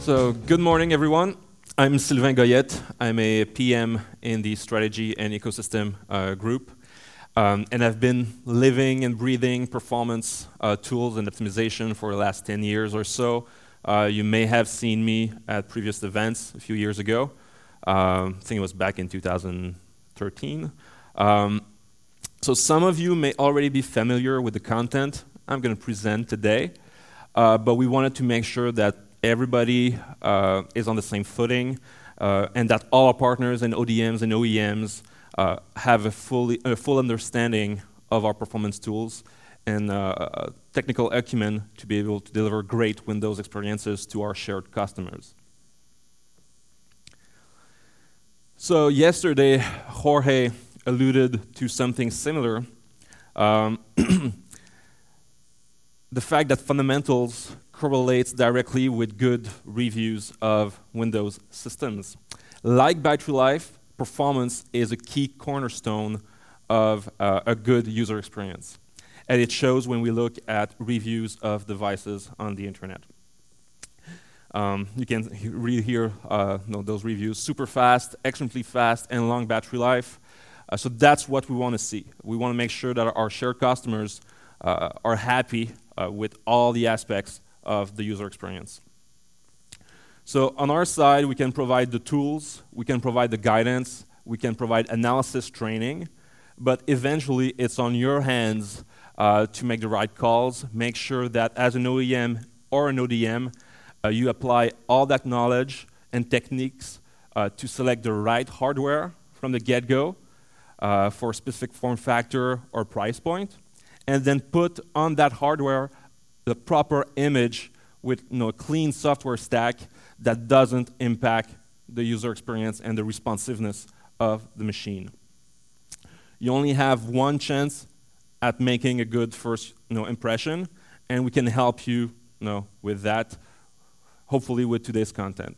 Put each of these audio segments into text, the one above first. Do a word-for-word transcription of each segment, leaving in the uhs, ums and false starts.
So, good morning, everyone. I'm Sylvain Goyette. I'm a P M in the strategy and ecosystem uh, group. Um, and I've been living and breathing performance uh, tools and optimization for the last ten years or so. Uh, you may have seen me at previous events a few years ago. Um, I think it was back in two thousand thirteen. Um, so some of you may already be familiar with the content I'm going to present today, uh, but we wanted to make sure that everybody uh, is on the same footing, uh, and that all our partners and O D Ms and O E Ms uh, have a, fully, a full understanding of our performance tools and uh, technical acumen to be able to deliver great Windows experiences to our shared customers. So yesterday, Jorge alluded to something similar. Um, the fact that fundamentals correlates directly with good reviews of Windows systems. Like battery life, performance is a key cornerstone of uh, a good user experience. And it shows when we look at reviews of devices on the internet. Um, you can he read here uh, no, those reviews: super fast, extremely fast, and long battery life. Uh, so that's what we want to see. We want to make sure that our shared customers uh, are happy uh, with all the aspects of the user experience. So on our side, we can provide the tools, we can provide the guidance, we can provide analysis training, but eventually it's on your hands uh, to make the right calls, make sure that as an O E M or an O D M, uh, you apply all that knowledge and techniques uh, to select the right hardware from the get-go uh, for a specific form factor or price point, and then put on that hardware the proper image with you know, a clean software stack that doesn't impact the user experience and the responsiveness of the machine. You only have one chance at making a good first you know, impression, and we can help you, you know, with that, hopefully with today's content.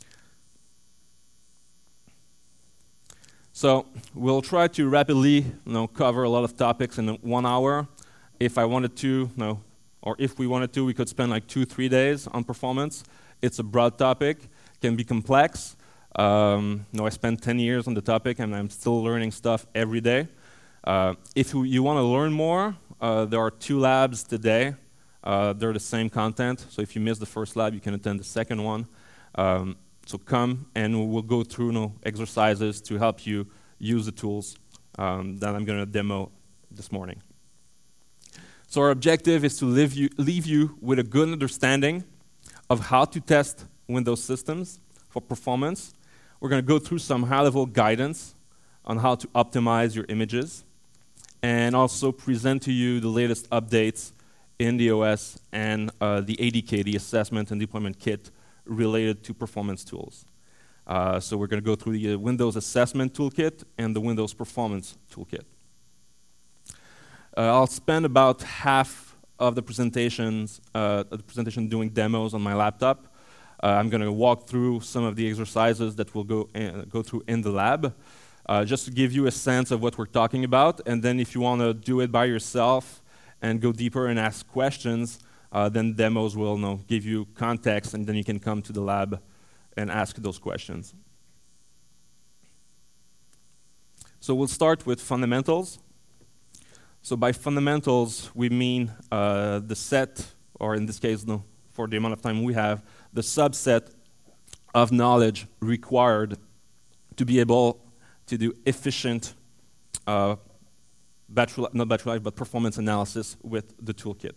So we'll try to rapidly you know, cover a lot of topics in one hour. If I wanted to, you know, or if we wanted to, we could spend like two, three days on performance. It's a broad topic, can be complex. Um, you know, I spent ten years on the topic, and I'm still learning stuff every day. Uh, if you want to learn more, uh, there are two labs today. Uh, they're the same content, so if you miss the first lab, you can attend the second one. Um, so come, and we'll go through you know, exercises to help you use the tools um, that I'm going to demo this morning. So our objective is to leave you, leave you with a good understanding of how to test Windows systems for performance. We're going to go through some high-level guidance on how to optimize your images, and also present to you the latest updates in the O S and uh, the A D K, the Assessment and Deployment Kit, related to performance tools. Uh, so we're going to go through the uh, Windows Assessment Toolkit and the Windows Performance Toolkit. Uh, I'll spend about half of the presentations, uh, the presentation doing demos on my laptop. Uh, I'm going to walk through some of the exercises that we'll go, in, go through in the lab, uh, just to give you a sense of what we're talking about. And then if you want to do it by yourself and go deeper and ask questions, uh, then demos will you know, give you context, and then you can come to the lab and ask those questions. So we'll start with fundamentals. So by fundamentals, we mean uh, the set, or in this case, no, for the amount of time we have, the subset of knowledge required to be able to do efficient, uh, battery, not battery life, but performance analysis with the toolkit.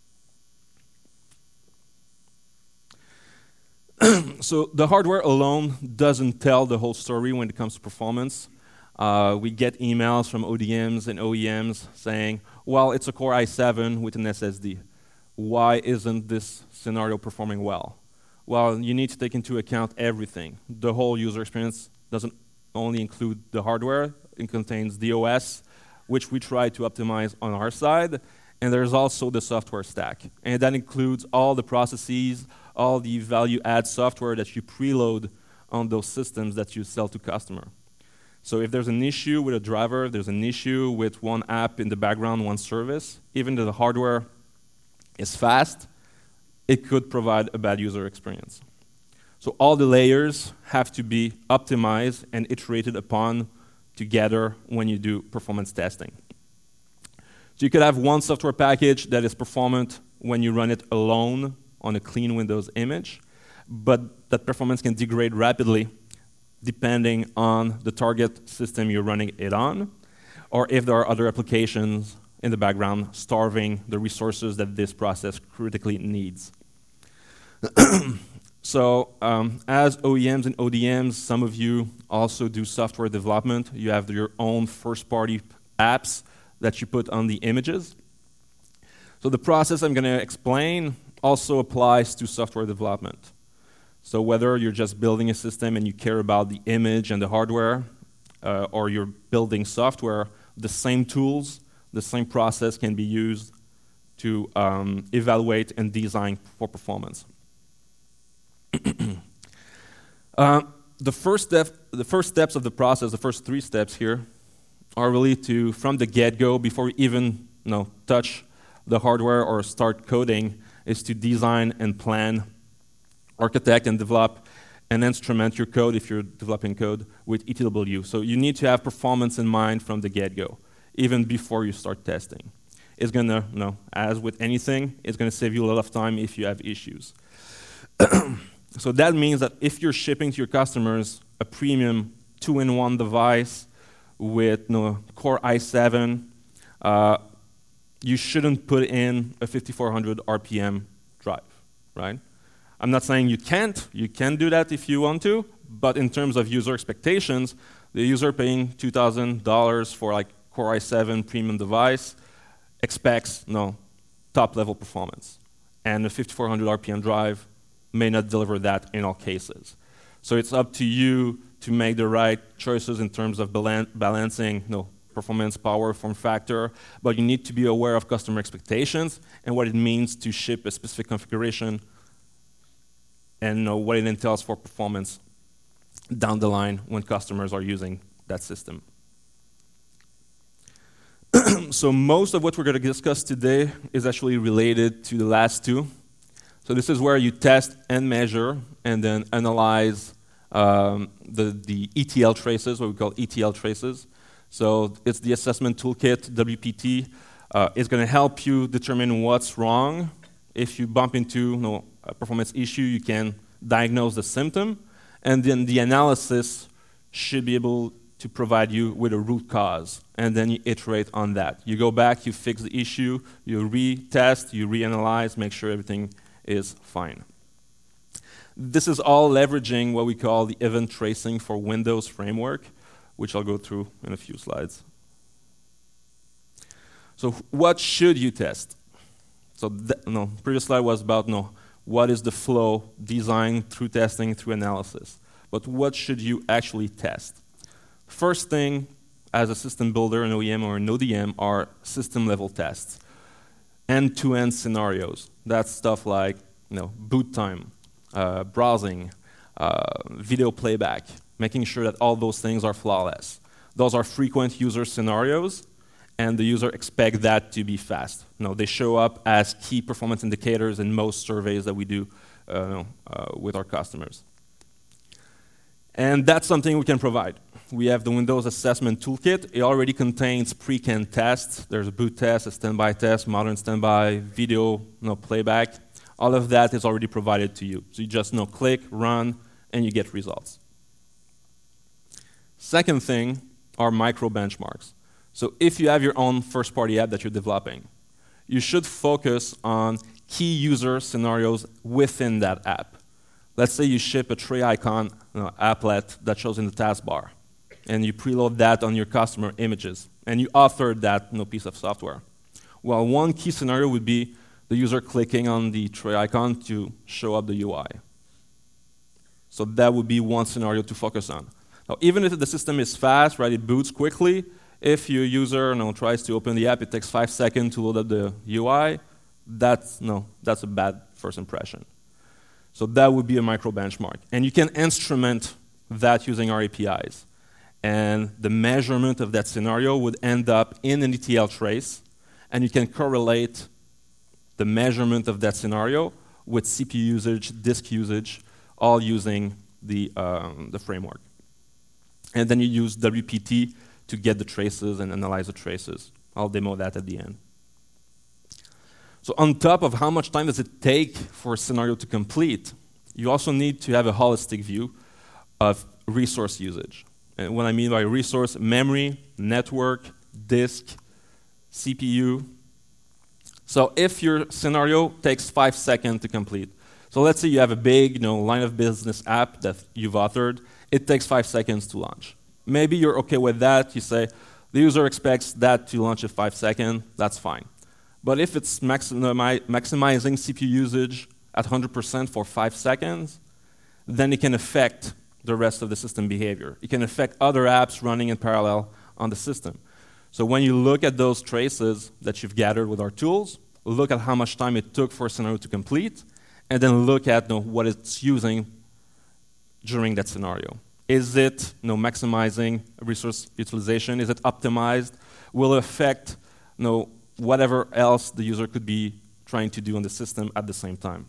So the hardware alone doesn't tell the whole story when it comes to performance. Uh, we get emails from O D Ms and O E Ms saying, well, it's a Core i seven with an S S D. Why isn't this scenario performing well? Well, you need to take into account everything. The whole user experience doesn't only include the hardware. It contains the O S, which we try to optimize on our side. And there's also the software stack. And that includes all the processes, all the value-add software that you preload on those systems that you sell to customer. So if there's an issue with a driver, there's an issue with one app in the background, one service, even though the hardware is fast, it could provide a bad user experience. So all the layers have to be optimized and iterated upon together when you do performance testing. So you could have one software package that is performant when you run it alone on a clean Windows image, but that performance can degrade rapidly depending on the target system you're running it on, or if there are other applications in the background starving the resources that this process critically needs. So um, as O E Ms and O D Ms, some of you also do software development. You have your own first-party apps that you put on the images. So the process I'm going to explain also applies to software development. So whether you're just building a system and you care about the image and the hardware, uh, or you're building software, the same tools, the same process can be used to um, evaluate and design for performance. uh, the, first step, the first steps of the process, the first three steps here, are really to, from the get-go, before we even you know, touch the hardware or start coding, is to design and plan, architect and develop, and instrument your code if you're developing code with E T W. So you need to have performance in mind from the get-go, even before you start testing. It's going to, you know, as with anything, it's going to save you a lot of time if you have issues. So that means that if you're shipping to your customers a premium two-in-one device with you know, Core i seven, uh, you shouldn't put in a fifty-four hundred R P M drive, right? I'm not saying you can't. You can do that if you want to, but in terms of user expectations, the user paying two thousand dollars for like Core i seven premium device expects you know, top-level performance. And a fifty-four hundred R P M drive may not deliver that in all cases. So it's up to you to make the right choices in terms of balan balancing you know, performance, power, form factor, but you need to be aware of customer expectations and what it means to ship a specific configuration and know what it entails for performance down the line when customers are using that system. So most of what we're going to discuss today is actually related to the last two. So this is where you test and measure and then analyze um, the, the E T L traces, what we call E T L traces. So it's the assessment toolkit, W P T. Uh, it's going to help you determine what's wrong. If you bump into you know, a performance issue, you can diagnose the symptom, and then the analysis should be able to provide you with a root cause, and then you iterate on that. You go back, you fix the issue, you retest, you reanalyze, make sure everything is fine. This is all leveraging what we call the event tracing for Windows framework, which I'll go through in a few slides. So what should you test? So that, no, previous slide was about no, what is the flow, design through testing, through analysis. But what should you actually test? First thing, as a system builder, an O E M or an O D M, are system-level tests. End-to-end scenarios. That's stuff like you know, boot time, uh, browsing, uh, video playback, making sure that all those things are flawless. Those are frequent user scenarios, and the user expect that to be fast. You know, they show up as key performance indicators in most surveys that we do uh, uh, with our customers. And that's something we can provide. We have the Windows Assessment Toolkit. It already contains pre-canned tests. There's a boot test, a standby test, modern standby, video you know, playback. All of that is already provided to you. So you just you know, click, run, and you get results. Second thing are micro benchmarks. So if you have your own first-party app that you're developing, you should focus on key user scenarios within that app. Let's say you ship a tray icon you know, applet that shows in the taskbar, and you preload that on your customer images, and you author that you know, piece of software. Well, one key scenario would be the user clicking on the tray icon to show up the U I. So that would be one scenario to focus on. Now, even if the system is fast, right, it boots quickly, if your user you know, tries to open the app, it takes five seconds to load up the U I, that's, no, that's a bad first impression. So that would be a micro benchmark. And you can instrument that using our A P Is. And the measurement of that scenario would end up in an E T L trace, and you can correlate the measurement of that scenario with C P U usage, disk usage, all using the, um, the framework. And then you use W P T to get the traces and analyze the traces. I'll demo that at the end. So on top of how much time does it take for a scenario to complete, you also need to have a holistic view of resource usage. And what I mean by resource, memory, network, disk, C P U. So if your scenario takes five seconds to complete, so let's say you have a big you know, line of business app that you've authored, it takes five seconds to launch. Maybe you're okay with that, you say, the user expects that to launch in five seconds, that's fine. But if it's maximi maximizing C P U usage at one hundred percent for five seconds, then it can affect the rest of the system behavior. It can affect other apps running in parallel on the system. So when you look at those traces that you've gathered with our tools, look at how much time it took for a scenario to complete, and then look at you know, what it's using during that scenario. Is it you know, maximizing resource utilization? Is it optimized? Will it affect you know, whatever else the user could be trying to do on the system at the same time?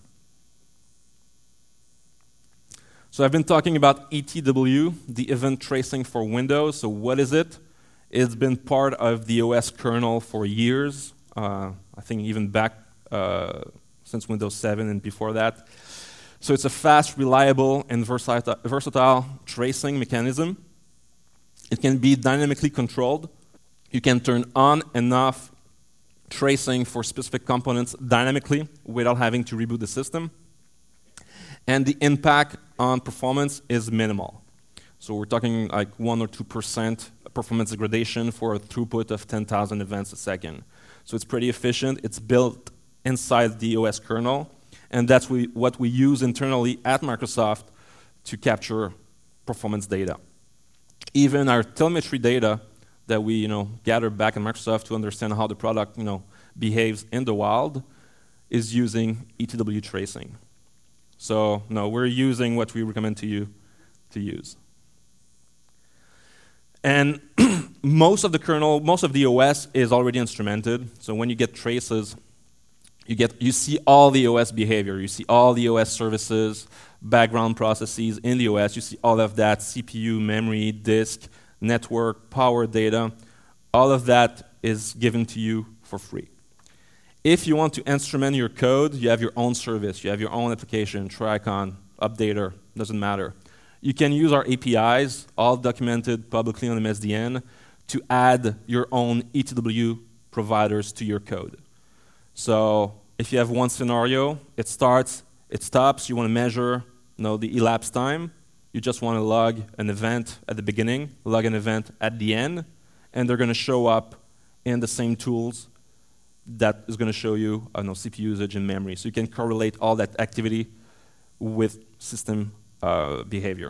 So I've been talking about E T W, the event tracing for Windows. So what is it? It's been part of the O S kernel for years, uh, I think even back uh, since Windows seven and before that. So it's a fast, reliable, and versatile, versatile tracing mechanism. It can be dynamically controlled. You can turn on and off tracing for specific components dynamically without having to reboot the system. And the impact on performance is minimal. So we're talking like one or two percent performance degradation for a throughput of ten thousand events a second. So it's pretty efficient. It's built inside the O S kernel, and that's we, what we use internally at Microsoft to capture performance data. Even our telemetry data that we you know, gather back in Microsoft to understand how the product you know, behaves in the wild is using E T W tracing. So no, we're using what we recommend to you to use. And most of the kernel, most of the O S is already instrumented. So when you get traces, you get you see all the O S behavior. You see all the O S services, background processes in the O S. You see all of that: C P U, memory, disk, network, power data. All of that is given to you for free. If you want to instrument your code, you have your own service, you have your own application, Tricon, Updater, doesn't matter. You can use our A P Is, all documented publicly on M S D N, to add your own E T W providers to your code. So if you have one scenario, it starts, it stops, you want to measure you know, the elapsed time, you just want to log an event at the beginning, log an event at the end, and they're going to show up in the same tools that is going to show you I don't know, C P U usage and memory. So you can correlate all that activity with system uh, behavior.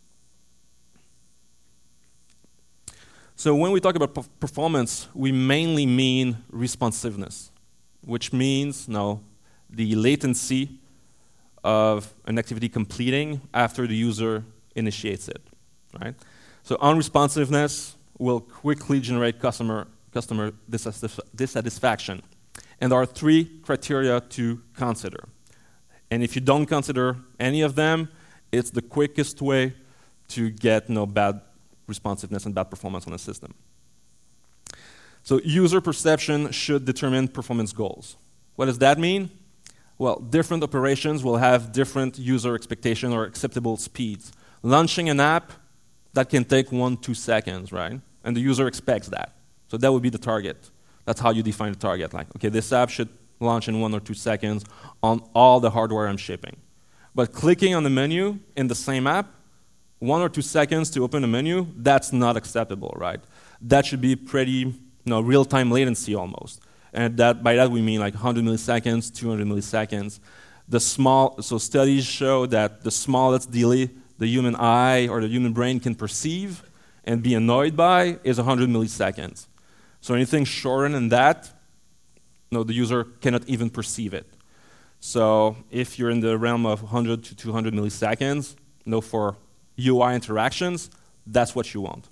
So when we talk about perf performance, we mainly mean responsiveness, which means you know, the latency of an activity completing after the user initiates it. Right? So unresponsiveness will quickly generate customer customer dissatisfaction. And there are three criteria to consider. And if you don't consider any of them, it's the quickest way to get you know, bad responsiveness and bad performance on a system. So user perception should determine performance goals. What does that mean? Well, different operations will have different user expectation or acceptable speeds. Launching an app, that can take one, two seconds, right? And the user expects that. So that would be the target. That's how you define the target. Like, okay, this app should launch in one or two seconds on all the hardware I'm shipping. But clicking on the menu in the same app, one or two seconds to open a menu, that's not acceptable, right? That should be pretty, you know, real-time latency almost. And that, by that we mean like one hundred milliseconds, two hundred milliseconds. The small, so studies show that the smallest delay the human eye or the human brain can perceive and be annoyed by is one hundred milliseconds. So anything shorter than that, no, the user cannot even perceive it. So if you're in the realm of one hundred to two hundred milliseconds, you know, for U I interactions, that's what you want.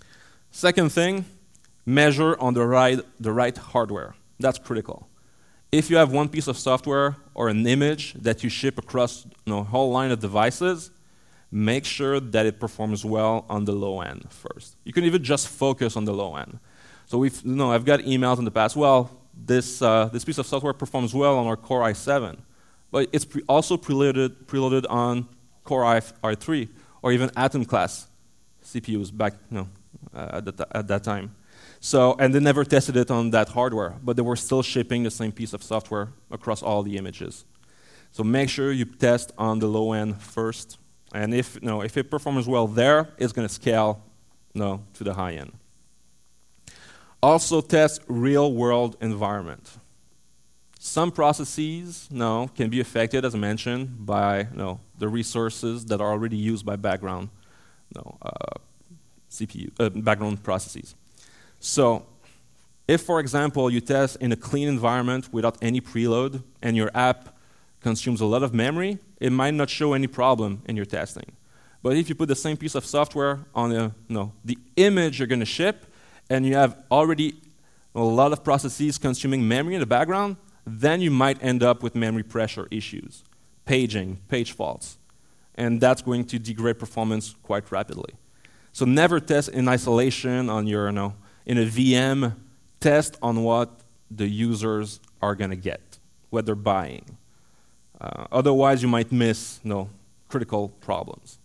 Second thing, measure on the right, the right hardware. That's critical. if you have one piece of software or an image that you ship across you know, a whole line of devices, make sure that it performs well on the low end first. You can even just focus on the low end. So we've, you know, I've got emails in the past, well, this, uh, this piece of software performs well on our Core i seven, but it's pre also preloaded, preloaded on Core i three or even Atom class C P Us back you know, uh, at, the at that time. So, and they never tested it on that hardware, but they were still shipping the same piece of software across all the images. So make sure you test on the low end first, and if, you know, if it performs well there, it's going to scale you know, to the high end. Also test real-world environment. Some processes you know, can be affected, as I mentioned, by you know, the resources that are already used by background you know, uh, C P U, uh, background processes. So if, for example, you test in a clean environment without any preload and your app consumes a lot of memory, it might not show any problem in your testing. But if you put the same piece of software on a, you know, the image you're going to ship, and you have already a lot of processes consuming memory in the background, then you might end up with memory pressure issues, paging, page faults. And that's going to degrade performance quite rapidly. So never test in isolation on your, you know, in a V M, test on what the users are going to get, what they're buying. Uh, otherwise, you might miss you know, critical problems.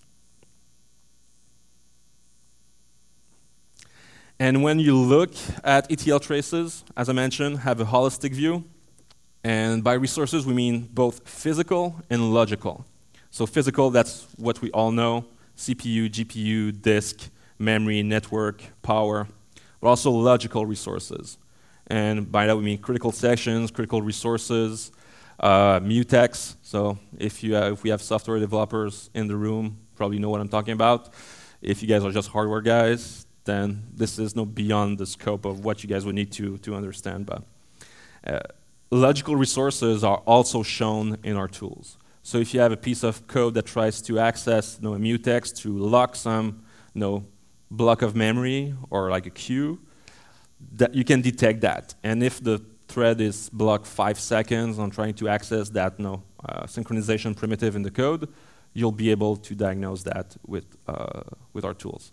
And when you look at E T L traces, as I mentioned, have a holistic view. And by resources, we mean both physical and logical. So physical, that's what we all know, C P U, G P U, disk, memory, network, power, but also logical resources. And by that, we mean critical sections, critical resources, uh, mutex. So if, you have, if we have software developers in the room, probably know what I'm talking about. If you guys are just hardware guys, then this is no beyond the scope of what you guys would need to, to understand. But uh, logical resources are also shown in our tools. So if you have a piece of code that tries to access you know, a mutex to lock some you know, block of memory or like a queue, that you can detect that. And if the thread is blocked five seconds on trying to access that you know, uh, synchronization primitive in the code, you'll be able to diagnose that with, uh, with our tools.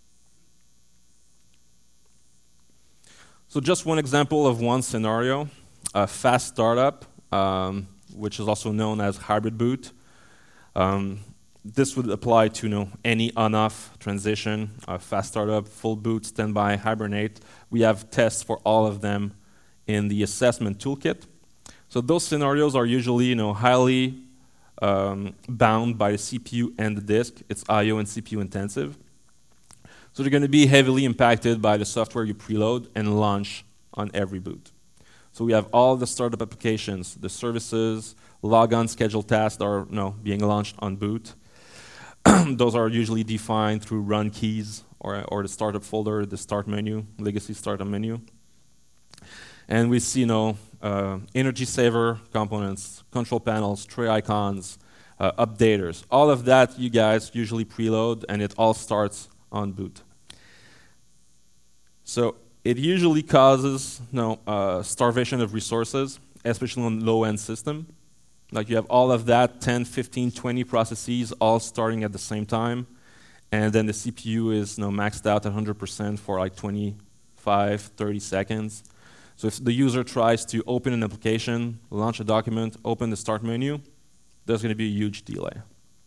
So just one example of one scenario, a fast startup, um, which is also known as hybrid boot. Um, this would apply to you know, any on-off transition, uh, fast startup, full boot, standby, hibernate. We have tests for all of them in the assessment toolkit. So those scenarios are usually you know, highly um, bound by the C P U and the disk. It's I O and C P U intensive. So they're going to be heavily impacted by the software you preload and launch on every boot. So we have all the startup applications, the services, logon scheduled tasks that are you know, being launched on boot. Those are usually defined through run keys or, or the startup folder, the start menu, legacy startup menu. And we see you know, uh, energy saver components, control panels, tray icons, uh, updaters. All of that you guys usually preload, and it all starts on boot. So it usually causes you know, uh, starvation of resources, especially on low-end system. Like you have all of that, ten, fifteen, twenty processes all starting at the same time, and then the C P U is you know, maxed out at one hundred percent for like twenty-five, thirty seconds. So if the user tries to open an application, launch a document, open the start menu, there's going to be a huge delay.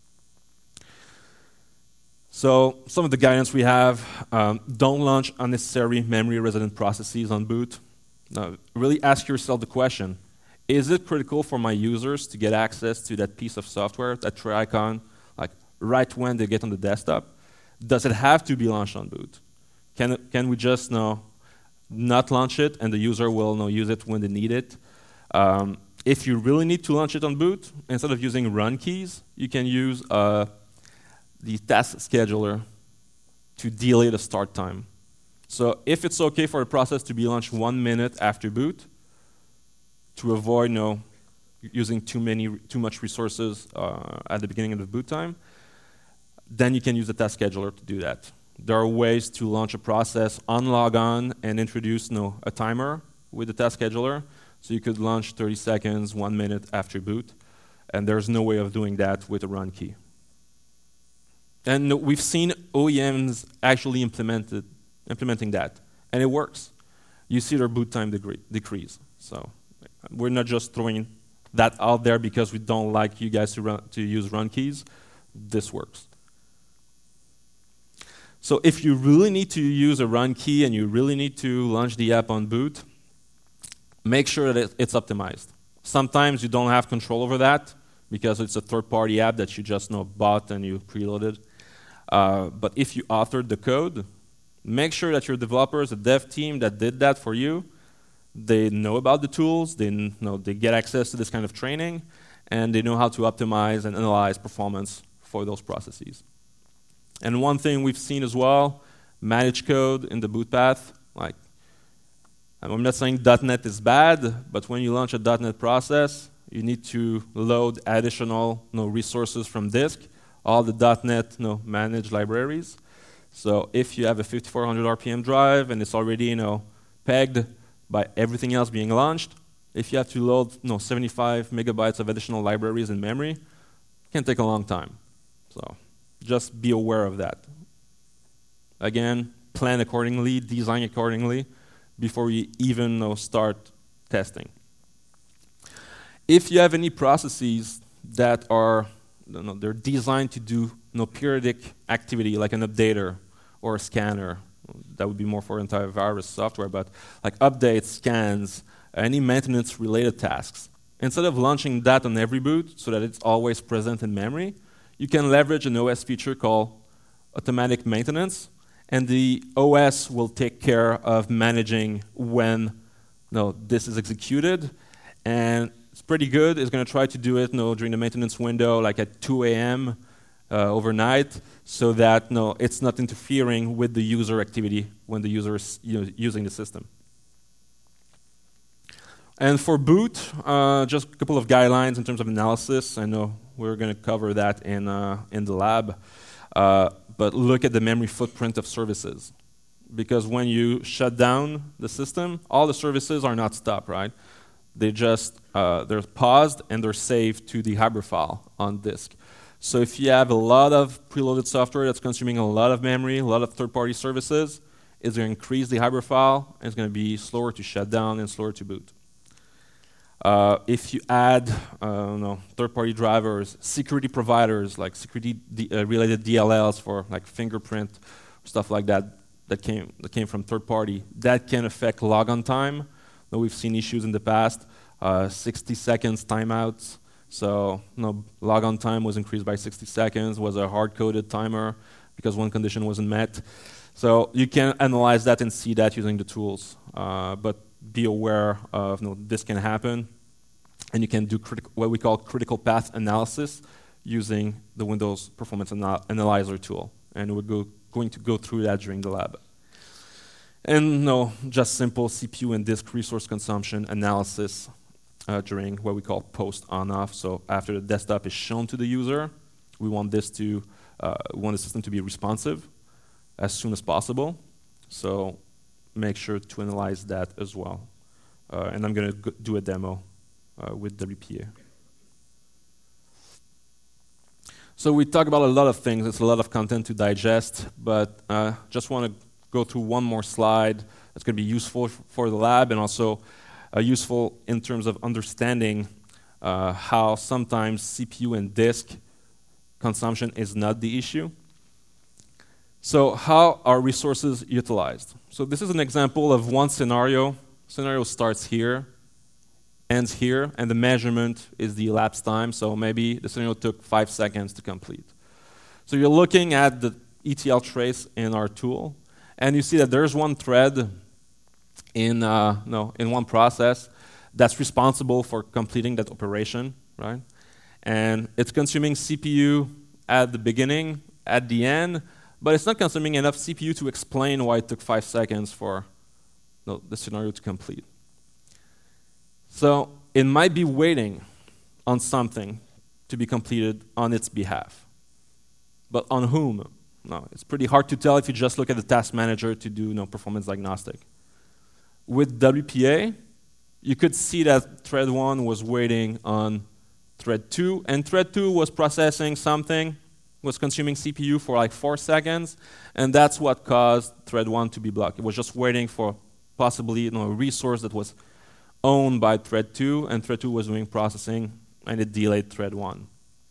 So some of the guidance we have, um, don't launch unnecessary memory resident processes on boot. Now, really ask yourself the question, is it critical for my users to get access to that piece of software, that tray icon, like right when they get on the desktop? Does it have to be launched on boot? Can, it, can we just you know, not launch it and the user will you know, use it when they need it? Um, if you really need to launch it on boot, instead of using run keys, you can use uh, the task scheduler to delay the start time. So if it's okay for a process to be launched one minute after boot, to avoid you know, using too many, too much resources uh, at the beginning of the boot time, then you can use the task scheduler to do that. There are ways to launch a process on logon and introduce you know, a timer with the task scheduler. So you could launch thirty seconds, one minute after boot, and there's no way of doing that with a run key. And we've seen O E Ms actually implemented, implementing that, and it works. You see their boot time degree, decrease. So we're not just throwing that out there because we don't like you guys to, run, to use run keys. This works. So if you really need to use a run key and you really need to launch the app on boot, make sure that it's optimized. Sometimes you don't have control over that because it's a third-party app that you just know bought and you preloaded. Uh, but if you authored the code, make sure that your developers, the dev team that did that for you, they know about the tools, they know they get access to this kind of training, and they know how to optimize and analyze performance for those processes. And one thing we've seen as well, manage code in the boot path. Like, I'm not saying .NET is bad, but when you launch a .NET process, you need to load additional you know, resources from disk, all the .NET you know, managed libraries. So if you have a fifty-four hundred R P M drive and it's already you know, pegged by everything else being launched, if you have to load you know, seventy-five megabytes of additional libraries in memory, it can take a long time. So just be aware of that. Again, plan accordingly, design accordingly before you even you know, start testing. If you have any processes that are you know, they're designed to do you know, periodic activity like an updater or a scanner, that would be more for antivirus software, but like updates, scans, any maintenance-related tasks. Instead of launching that on every boot so that it's always present in memory, you can leverage an O S feature called automatic maintenance, and the O S will take care of managing when you know, this is executed. And it's pretty good. It's going to try to do it you know, during the maintenance window, like at two A M Uh, overnight, so that no, it's not interfering with the user activity when the user is you know, using the system. And for boot, uh, just a couple of guidelines in terms of analysis. I know we're going to cover that in uh, in the lab, uh, but look at the memory footprint of services, because when you shut down the system, all the services are not stopped, right? They just uh, they're paused and they're saved to the Hybrid file on disk. So if you have a lot of preloaded software that's consuming a lot of memory, a lot of third-party services, it's going to increase the Hybrid file, and it's going to be slower to shut down and slower to boot. Uh, if you add uh, no, third-party drivers, security providers, like security-related uh, D L Ls for like fingerprint, stuff like that, that came, that came from third-party, that can affect logon time. Now, we've seen issues in the past, uh, sixty seconds timeouts. So you know, logon time was increased by sixty seconds, was a hard-coded timer because one condition wasn't met. So you can analyze that and see that using the tools. Uh, but be aware of you know, this can happen. And you can do what we call critical path analysis using the Windows Performance Anal Analyzer tool. And we're go going to go through that during the lab. And no, just simple C P U and disk resource consumption analysis Uh, during what we call post on-off. So after the desktop is shown to the user, we want this to, uh, we want the system to be responsive as soon as possible. So make sure to analyze that as well. Uh, and I'm going to do a demo uh, with W P A. So we talk about a lot of things. It's a lot of content to digest, but uh, just want to go through one more slide that's going to be useful for the lab and also Uh, useful in terms of understanding uh, how sometimes C P U and disk consumption is not the issue. So how are resources utilized? So this is an example of one scenario. Scenario starts here, ends here, and the measurement is the elapsed time. So maybe the scenario took five seconds to complete. So you're looking at the E T L trace in our tool, and you see that there's one thread in uh, no in one process that's responsible for completing that operation, right? And it's consuming C P U at the beginning, at the end, but it's not consuming enough C P U to explain why it took five seconds for no, the scenario to complete. So it might be waiting on something to be completed on its behalf. But on whom? No, it's pretty hard to tell if you just look at the task manager to do no performance diagnostic. With W P A, you could see that thread one was waiting on thread two, and thread two was processing something, was consuming C P U for like four seconds, and that's what caused thread one to be blocked. It was just waiting for possibly you know, a resource that was owned by thread two, and thread two was doing processing, and it delayed thread one.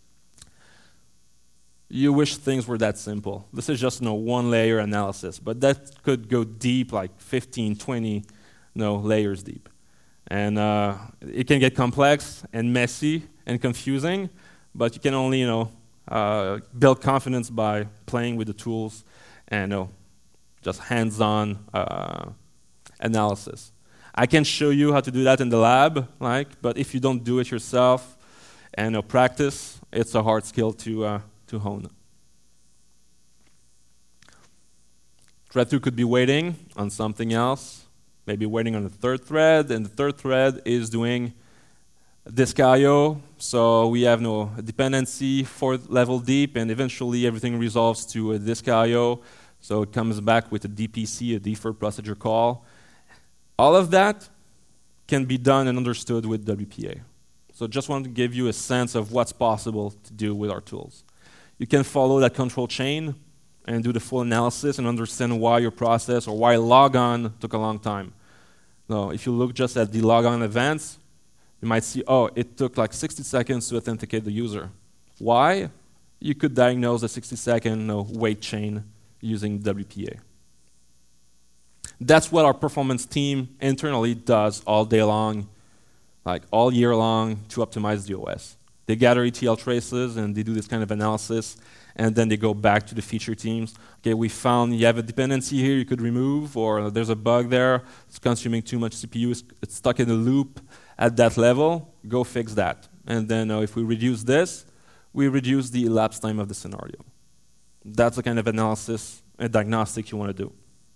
You wish things were that simple. This is just you know, one layer analysis, but that could go deep, like fifteen, twenty you know, layers deep. And uh, it can get complex and messy and confusing, but you can only you know, uh, build confidence by playing with the tools and you know, just hands-on uh, analysis. I can show you how to do that in the lab, like, but if you don't do it yourself and uh, practice, it's a hard skill to, uh, to hone. Thread two could be waiting on something else, maybe waiting on the third thread, and the third thread is doing disk I O, so we have no dependency fourth level deep, and eventually everything resolves to a disk I O, so it comes back with a D P C, a deferred procedure call. All of that can be done and understood with W P A. So just want to give you a sense of what's possible to do with our tools. You can follow that control chain and do the full analysis and understand why your process or why logon took a long time. No, if you look just at the logon events, you might see, oh, it took like sixty seconds to authenticate the user. Why? You could diagnose a sixty second no, wait chain using W P A. That's what our performance team internally does all day long, like all year long, to optimize the O S. They gather E T L traces and they do this kind of analysis, and then they go back to the feature teams. Okay, we found you have a dependency here you could remove, or there's a bug there, it's consuming too much C P U, it's stuck in a loop at that level, go fix that. And then uh, if we reduce this, we reduce the elapsed time of the scenario. That's the kind of analysis and diagnostic you want to do.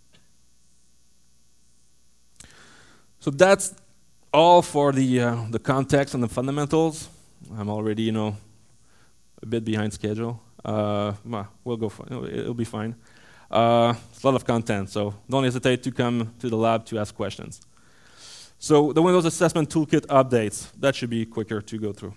So that's all for the, uh, the context and the fundamentals. I'm already, you know, a bit behind schedule. Uh, well, we'll go, for, it'll be fine. Uh, it's a lot of content, so don't hesitate to come to the lab to ask questions. So the Windows Assessment Toolkit updates, that should be quicker to go through.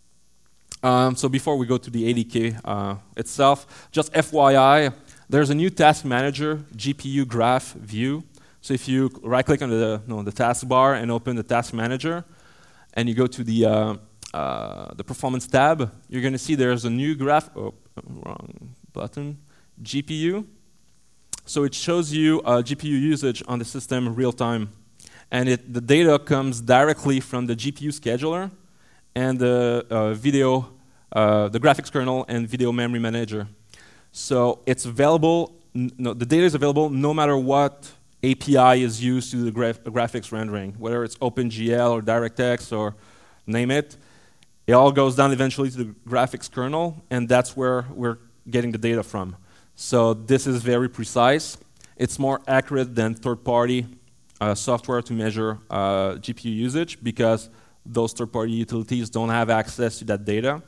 Um, so before we go to the A D K uh, itself, just F Y I, there's a new task manager, G P U graph view. So if you right-click on the, no, the taskbar and open the task manager, and you go to the, uh, uh, the performance tab, you're going to see there's a new graph, oh, wrong button, G P U. So it shows you uh, G P U usage on the system real time. And it, the data comes directly from the G P U scheduler and the uh, video, uh, the graphics kernel and video memory manager. So it's available, no, the data is available no matter what A P I is used to the graf graphics rendering, whether it's OpenGL or DirectX or name it. It all goes down eventually to the graphics kernel, and that's where we're getting the data from. So this is very precise. It's more accurate than third-party uh, software to measure uh, G P U usage because those third-party utilities don't have access to that data.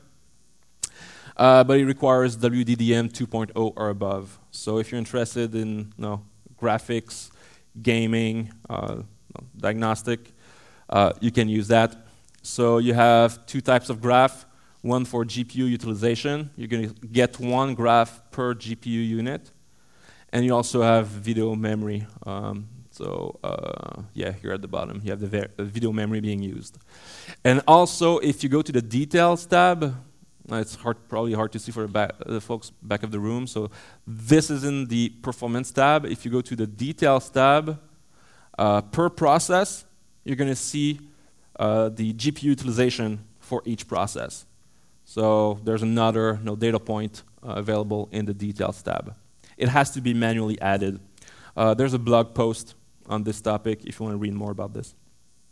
Uh, but it requires W D D M two point oh or above. So if you're interested in you know, graphics, gaming, uh, diagnostic, uh, you can use that. So you have two types of graph, one for G P U utilization. You're going to get one graph per G P U unit. And you also have video memory. Um, so uh, yeah, here at the bottom, you have the, the video memory being used. And also, if you go to the details tab, it's hard, probably hard to see for the, back, the folks back of the room. So this is in the performance tab. If you go to the details tab, uh, per process, you're going to see uh, the G P U utilization for each process. So there's another no data point uh, available in the details tab. It has to be manually added. Uh, there's a blog post on this topic if you want to read more about this.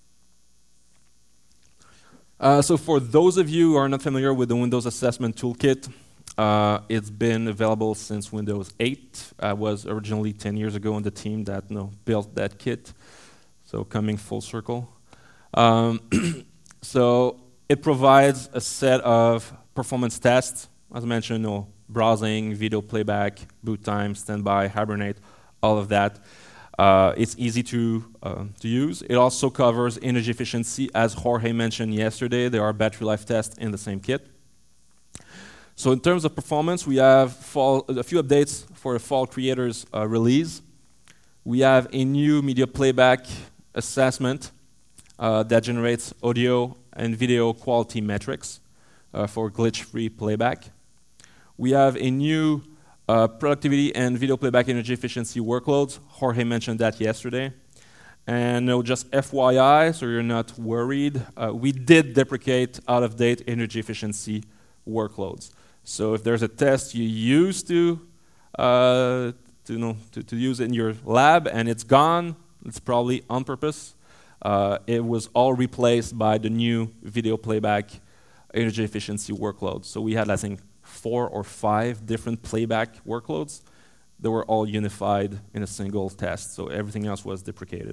Uh, so for those of you who are not familiar with the Windows Assessment Toolkit, uh, it's been available since Windows eight. I was originally ten years ago on the team that you know, built that kit, so coming full circle. Um, so it provides a set of performance tests, as I mentioned, you know, browsing, video playback, boot time, standby, Hibernate, all of that. Uh, it's easy to, uh, to use. It also covers energy efficiency. As Jorge mentioned yesterday, there are battery life tests in the same kit. So in terms of performance, we have fall, a few updates for the Fall Creators uh, release. We have a new media playback assessment uh, that generates audio and video quality metrics uh, for glitch-free playback. We have a new Uh, productivity and video playback energy efficiency workloads. Jorge mentioned that yesterday. And uh, just F Y I, so you're not worried, uh, we did deprecate out-of-date energy efficiency workloads. So if there's a test you used to, uh, to, you know, to, to use in your lab and it's gone, it's probably on purpose. Uh, it was all replaced by the new video playback energy efficiency workloads. So we had, I think, four or five different playback workloads that were all unified in a single test, so everything else was deprecated.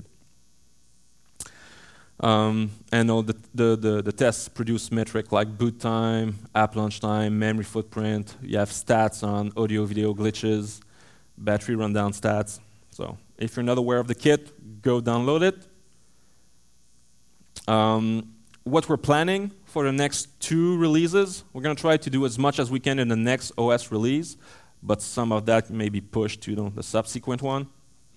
Um, and all the, the, the, the tests produce metrics like boot time, app launch time, memory footprint. You have stats on audio-video glitches, battery rundown stats. So if you're not aware of the kit, go download it. Um, what we're planning for the next two releases, we're going to try to do as much as we can in the next O S release, but some of that may be pushed to you know, the subsequent one.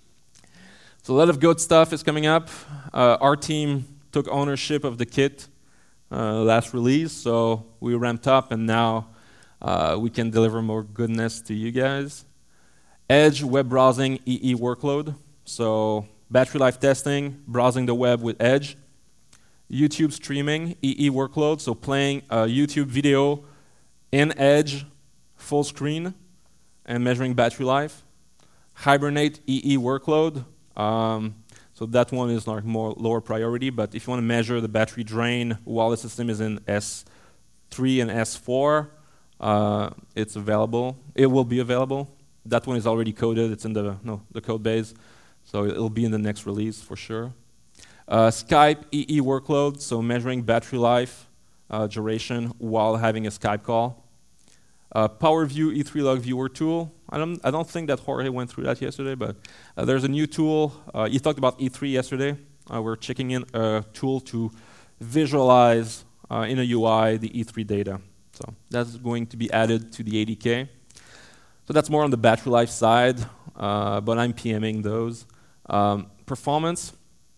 So a lot of good stuff is coming up. Uh, our team took ownership of the kit uh, last release, so we ramped up, and now uh, we can deliver more goodness to you guys. Edge web browsing E E workload, so battery life testing, browsing the web with Edge. YouTube streaming, E E workload, so playing a YouTube video in Edge, full screen, and measuring battery life. Hibernate E E workload, um, so that one is like more lower priority, but if you want to measure the battery drain while the system is in S three and S four, uh, it's available. It will be available. That one is already coded, it's in the, no, the code base, so it'll be in the next release for sure. Uh, Skype E E workload, so measuring battery life uh, duration while having a Skype call. Uh, PowerView E three log viewer tool. I don't, I don't think that Jorge went through that yesterday, but uh, there's a new tool. Uh, you talked about E three yesterday. Uh, we're checking in a tool to visualize uh, in a U I the E three data. So that's going to be added to the A D K. So that's more on the battery life side, uh, but I'm PMing those. Um, performance.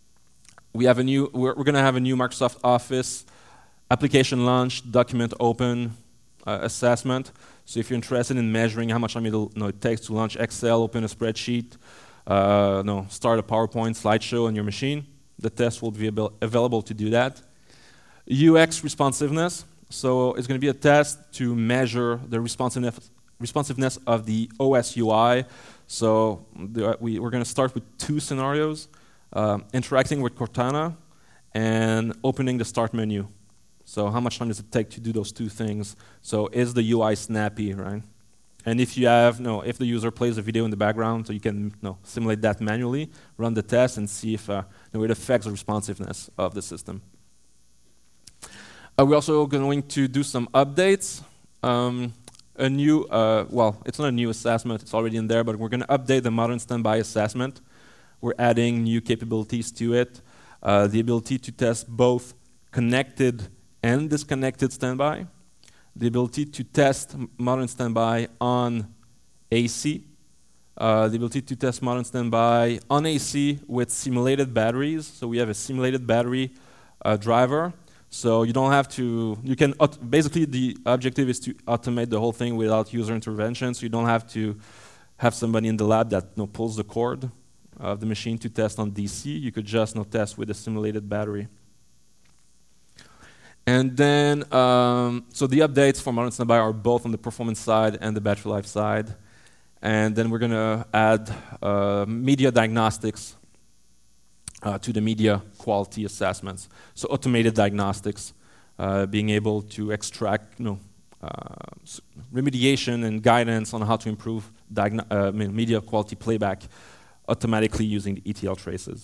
We have a new, we're, we're going to have a new Microsoft Office application launch, document open uh, assessment. So if you're interested in measuring how much time it'll, you know, it takes to launch Excel, open a spreadsheet, uh, no, start a PowerPoint slideshow on your machine, the test will be ab available to do that. U X responsiveness. So it's going to be a test to measure the responsiveness, responsiveness of the O S U I. So the, we, we're going to start with two scenarios. Um, interacting with Cortana and opening the start menu. So how much time does it take to do those two things? So is the U I snappy, right? And if you have, no, if the user plays a video in the background, so you can no, simulate that manually, run the test and see if uh, no, it affects the responsiveness of the system. Uh, we're also going to do some updates. Um, a new, uh, well, it's not a new assessment, it's already in there, but we're going to update the modern standby assessment. We're adding new capabilities to it. Uh, the ability to test both connected and disconnected standby. The ability to test modern standby on A C. Uh, the ability to test modern standby on A C with simulated batteries. So we have a simulated battery uh, driver. So you don't have to, you can, basically the objective is to automate the whole thing without user intervention. So you don't have to have somebody in the lab that you know, pulls the cord of the machine to test on D C. You could just you know, test with a simulated battery. And then, um, so the updates for modern standby are both on the performance side and the battery life side. And then we're going to add uh, media diagnostics uh, to the media quality assessments. So automated diagnostics, uh, being able to extract you know, uh, remediation and guidance on how to improve uh, media quality playback automatically using the E T L traces.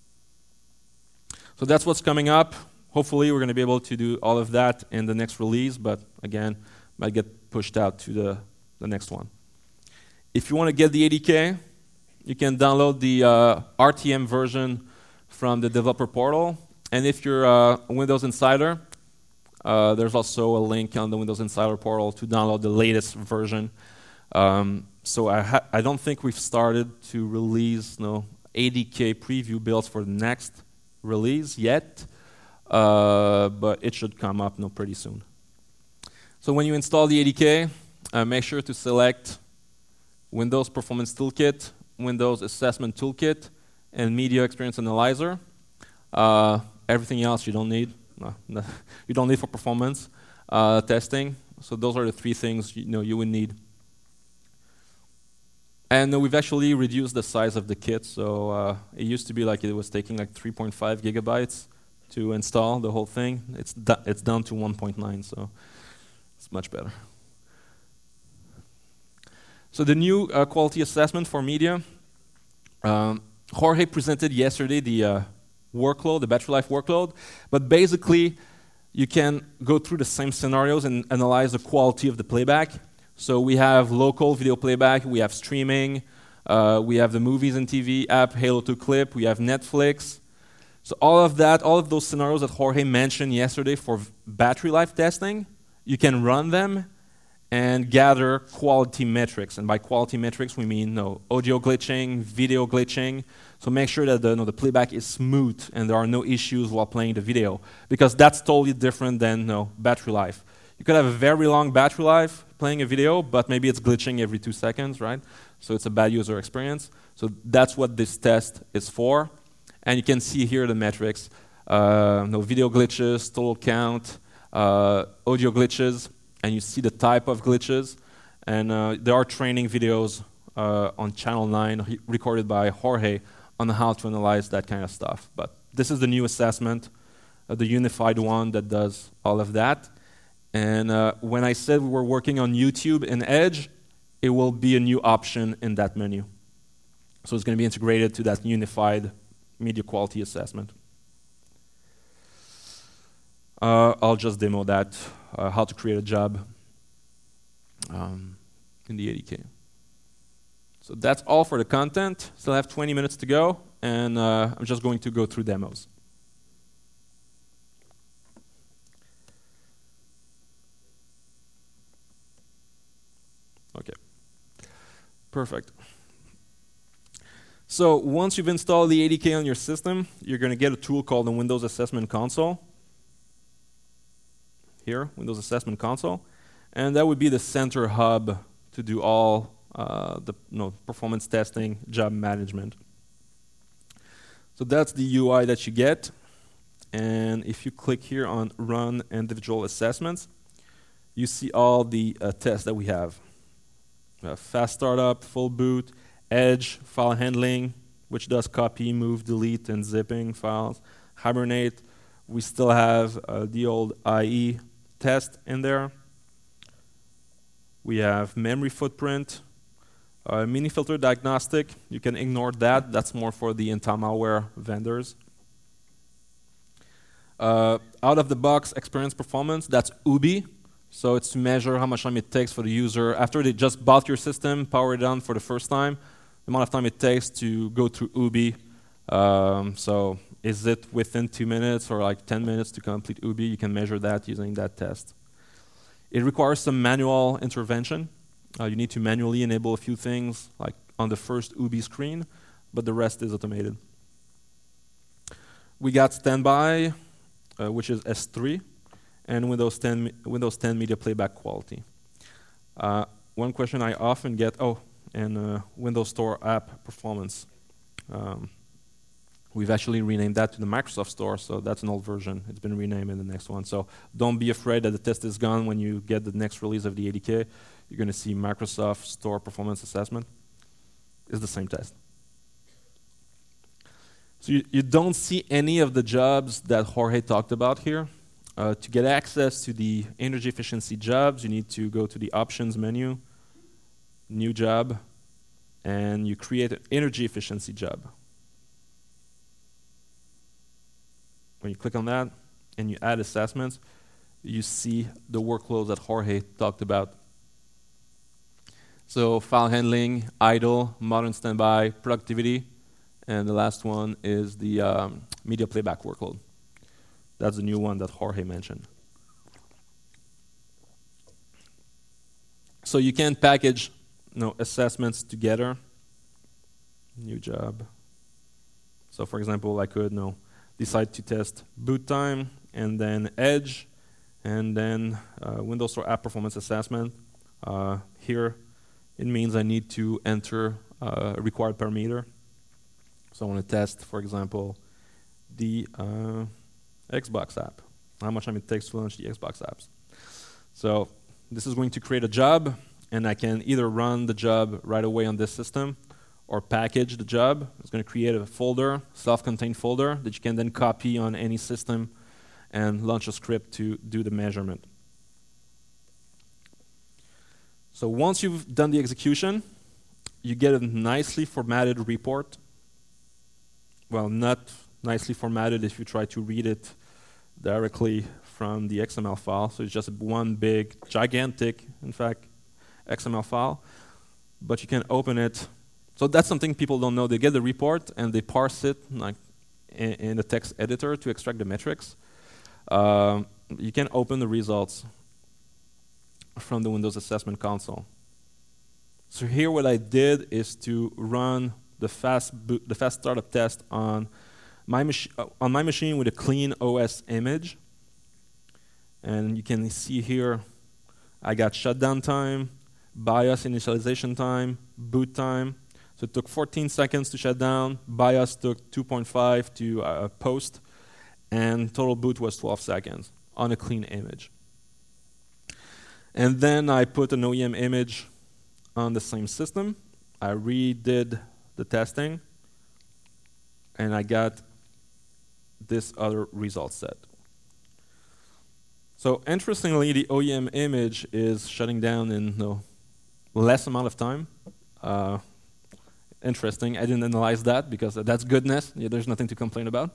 So that's what's coming up. Hopefully we're going to be able to do all of that in the next release, but again, might get pushed out to the, the next one. If you want to get the A D K, you can download the uh, R T M version from the developer portal. And if you're a Windows Insider, uh, there's also a link on the Windows Insider portal to download the latest version. Um, so I, ha I don't think we've started to release no A D K preview builds for the next release yet, uh, but it should come up no pretty soon. So when you install the A D K, uh, make sure to select Windows Performance Toolkit, Windows Assessment Toolkit, and Media Experience Analyzer. Uh, everything else you don't need. No, no, you don't need for performance uh, testing. So those are the three things you know you would need. And uh, we've actually reduced the size of the kit. So uh, it used to be like it was taking like three point five gigabytes to install the whole thing. It's do it's down to one point nine, so it's much better. So the new uh, quality assessment for media. Um, Jorge presented yesterday the uh, workload, the battery life workload, but basically you can go through the same scenarios and analyze the quality of the playback. So we have local video playback, we have streaming, uh, we have the movies and T V app, Halo two Clip, we have Netflix. So all of that, all of those scenarios that Jorge mentioned yesterday for battery life testing, you can run them and gather quality metrics. And by quality metrics, we mean no audio glitching, video glitching. So make sure that the, no, the playback is smooth and there are no issues while playing the video, because that's totally different than no, battery life. You could have a very long battery life playing a video, but maybe it's glitching every two seconds, right? So it's a bad user experience. So that's what this test is for. And you can see here the metrics. Uh, no video glitches, total count, uh, audio glitches, and you see the type of glitches. And uh, there are training videos uh, on Channel nine recorded by Jorge on how to analyze that kind of stuff. But this is the new assessment, uh, the unified one that does all of that. And uh, when I said we were working on YouTube and Edge, it will be a new option in that menu. So it's going to be integrated to that unified media quality assessment. Uh, I'll just demo that, uh, how to create a job um, in the A D K. So that's all for the content. Still have twenty minutes to go, and uh, I'm just going to go through demos. Okay, perfect. So once you've installed the A D K on your system, you're going to get a tool called the Windows Assessment Console. Here, Windows Assessment Console. And that would be the center hub to do all uh, the you know, performance testing, job management. So that's the U I that you get. And if you click here on Run Individual Assessments, you see all the uh, tests that we have. Uh, fast startup, full boot, Edge, file handling, which does copy, move, delete, and zipping files. Hibernate, we still have uh, the old I E test in there. We have memory footprint, uh, mini filter diagnostic. You can ignore that. That's more for the anti-malware vendors. Uh, out of the box experience performance, that's U B I. So it's to measure how much time it takes for the user, after they just bought your system, power it on for the first time, the amount of time it takes to go through U B I. Um, so is it within two minutes or like ten minutes to complete U B I? You can measure that using that test. It requires some manual intervention. Uh, you need to manually enable a few things, like on the first U B I screen, but the rest is automated. We got Standby, uh, which is S three, and Windows ten, Windows ten Media Playback Quality. Uh, one question I often get, oh, and uh, Windows Store app performance. Um, we've actually renamed that to the Microsoft Store, so that's an old version. It's been renamed in the next one. So don't be afraid that the test is gone when you get the next release of the A D K. You're going to see Microsoft Store Performance Assessment. It's the same test. So you, you don't see any of the jobs that Jorge talked about here. Uh, to get access to the energy efficiency jobs, you need to go to the Options menu, New Job, and you create an energy efficiency job. When you click on that and you add assessments, you see the workloads that Jorge talked about. So file handling, idle, modern standby, productivity, and the last one is the um, media playback workload. That's the new one that Jorge mentioned. So you can package you know, assessments together. New job. So for example, I could you know, decide to test boot time, and then Edge, and then uh, Windows Store App Performance Assessment. Uh, here, it means I need to enter uh, a required parameter. So I want to test, for example, the uh, Xbox app, how much time it takes to launch the Xbox apps. So this is going to create a job, and I can either run the job right away on this system or package the job. It's going to create a folder, self-contained folder, that you can then copy on any system and launch a script to do the measurement. So once you've done the execution, you get a nicely formatted report. Well, not nicely formatted if you try to read it directly from the X M L file. So it's just one big, gigantic, in fact, X M L file. But you can open it. So that's something people don't know. They get the report and they parse it like in, in the text editor to extract the metrics. Um, you can open the results from the Windows Assessment Console. So here what I did is to run the fast boot, the fast startup test on my machine uh, on my machine with a clean O S image. And you can see here I got shutdown time, BIOS initialization time, boot time. So it took fourteen seconds to shut down, BIOS took two point five to uh, post, and total boot was twelve seconds on a clean image. And then I put an O E M image on the same system. I redid the testing, and I got this other result set. So interestingly, the O E M image is shutting down in no less amount of time. Uh, interesting. I didn't analyze that because that's goodness. Yeah, there's nothing to complain about.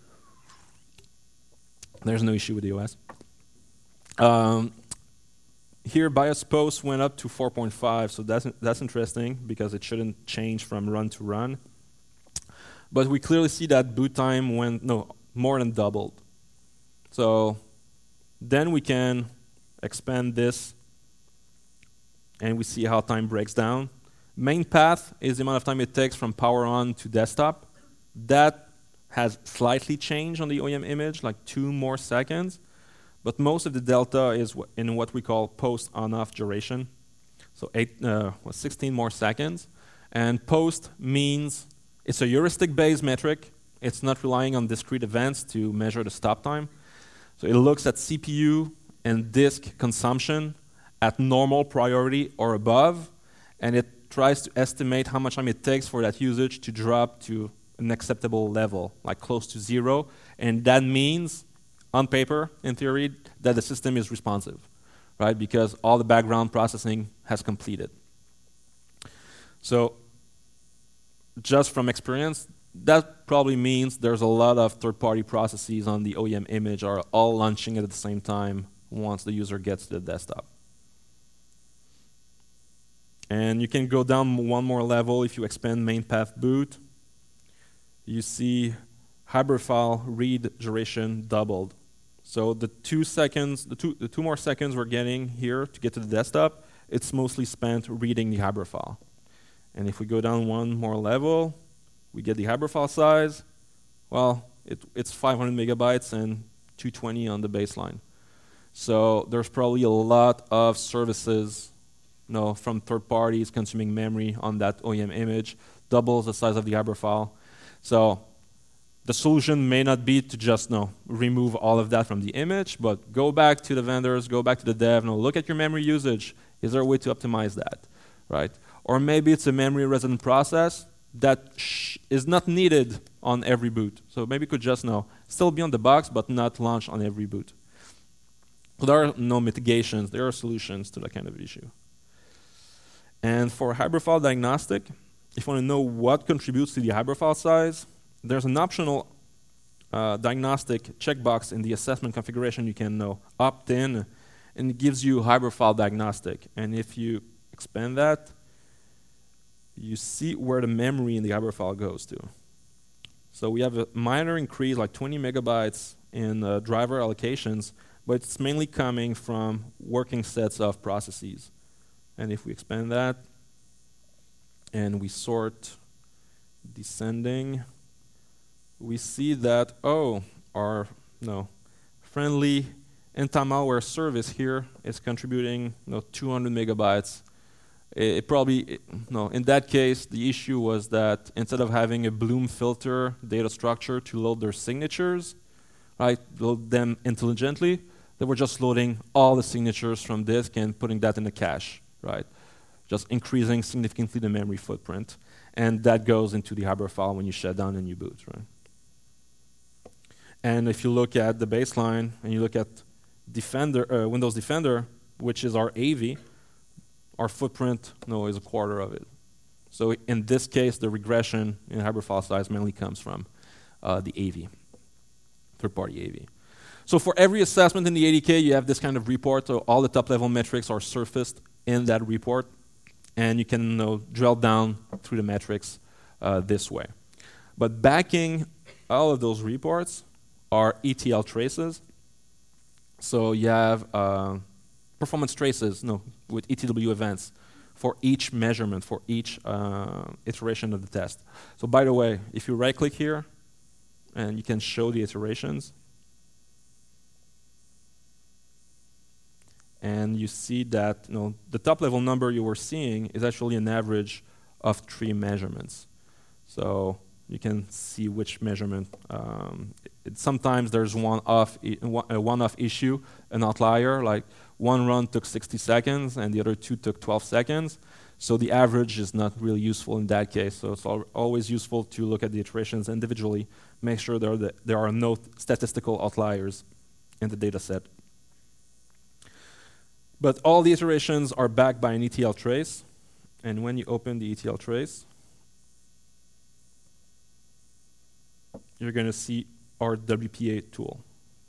There's no issue with the O S. Um, Here, BIOS post went up to four point five, so that's that's interesting because it shouldn't change from run to run. But we clearly see that boot time went no more than doubled. So then we can expand this, and we see how time breaks down. Main path is the amount of time it takes from power on to desktop. That has slightly changed on the O E M image, like two more seconds. But most of the delta is w in what we call post on-off duration. So eight, uh, well, sixteen more seconds. And post means it's a heuristic-based metric. It's not relying on discrete events to measure the stop time. So it looks at C P U and disk consumption at normal priority or above, and it tries to estimate how much time it takes for that usage to drop to an acceptable level, like close to zero. And that means, on paper, in theory, that the system is responsive, right? Because all the background processing has completed. So just from experience, that probably means there's a lot of third-party processes on the O E M image are all launching at the same time once the user gets to the desktop. And you can go down one more level if you expand main path boot. You see hybrid file read duration doubled. So the two seconds, the two, the two more seconds we're getting here to get to the desktop, it's mostly spent reading the hybrid file. And if we go down one more level, we get the hybrid file size. Well, it, it's five hundred megabytes and two twenty on the baseline. So there's probably a lot of services, you know, from third parties consuming memory on that O E M image, doubles the size of the hybrid file. So the solution may not be to just no, remove all of that from the image, but go back to the vendors, go back to the dev, no, look at your memory usage. Is there a way to optimize that, right? Or maybe it's a memory resident process that sh is not needed on every boot. So maybe it could just no, still be on the box, but not launch on every boot. So there are no mitigations, there are solutions to that kind of issue. And for hybrid file diagnostic, if you want to know what contributes to the hybrid file size, there's an optional uh, diagnostic checkbox in the assessment configuration you can know, opt in, and it gives you hybrid file diagnostic. And if you expand that, you see where the memory in the Harbor file goes to. So we have a minor increase, like twenty megabytes in uh, driver allocations, but it's mainly coming from working sets of processes. And if we expand that, and we sort descending, we see that, oh, our no, friendly anti-malware service here is contributing you know, two hundred megabytes. It, it probably, it, no, in that case, the issue was that instead of having a Bloom filter data structure to load their signatures, right, load them intelligently, they were just loading all the signatures from disk and putting that in the cache, right? Just increasing significantly the memory footprint. And that goes into the Harbor file when you shut down and you boot, right? And if you look at the baseline and you look at Defender, uh, Windows Defender, which is our A V, our footprint no, is a quarter of it. So in this case, the regression in Harbor file size mainly comes from uh, the A V, third-party A V. So for every assessment in the A D K, you have this kind of report. So all the top-level metrics are surfaced in that report, and you can you know, drill down through the metrics uh, this way. But backing all of those reports are E T L traces. So you have uh, performance traces no, with E T W events for each measurement, for each uh, iteration of the test. So by the way, if you right-click here, and you can show the iterations, and you see that you know, the top-level number you were seeing is actually an average of three measurements. So you can see which measurement. Um, it, sometimes there's one off, I a one-off issue, an outlier, like one run took sixty seconds and the other two took twelve seconds. So the average is not really useful in that case. So it's al always useful to look at the iterations individually, make sure there are, the, there are no statistical outliers in the data set. But all the iterations are backed by an E T L trace. And when you open the E T L trace, you're going to see our W P A tool.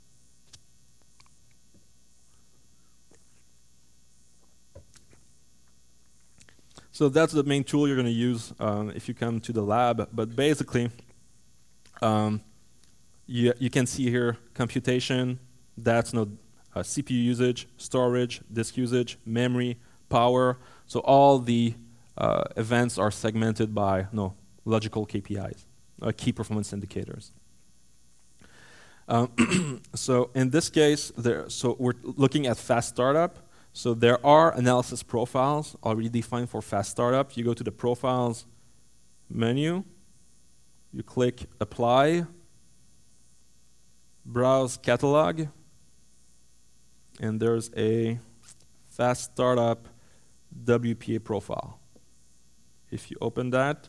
So that's the main tool you're going to use um, if you come to the lab. But basically, um, you, you can see here computation, that's no uh, C P U usage, storage, disk usage, memory, power. So all the uh, events are segmented by no logical K P Is, uh, key performance indicators. Um, so in this case, there, so we're looking at fast startup. So there are analysis profiles already defined for fast startup. You go to the profiles menu, you click apply, browse catalog, and there's a fast startup W P A profile. If you open that,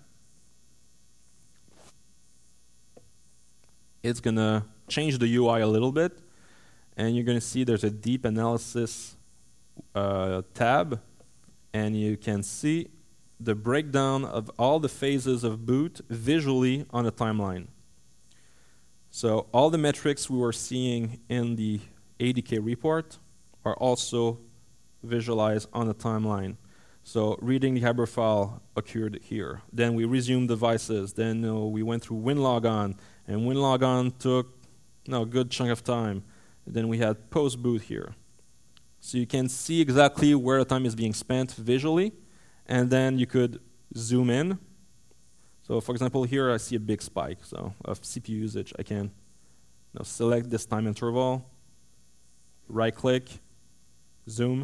it's going to change the U I a little bit, and you're going to see there's a deep analysis uh, tab, and you can see the breakdown of all the phases of boot visually on a timeline. So all the metrics we were seeing in the A D K report are also visualized on the timeline. So reading the Harbor file occurred here. Then we resumed devices. Then uh, we went through WinLogon, and WinLogon took no, a good chunk of time. Then we had post-boot here. So you can see exactly where the time is being spent visually, and then you could zoom in. So for example, here I see a big spike so of C P U usage. I can you know, select this time interval, right-click, zoom.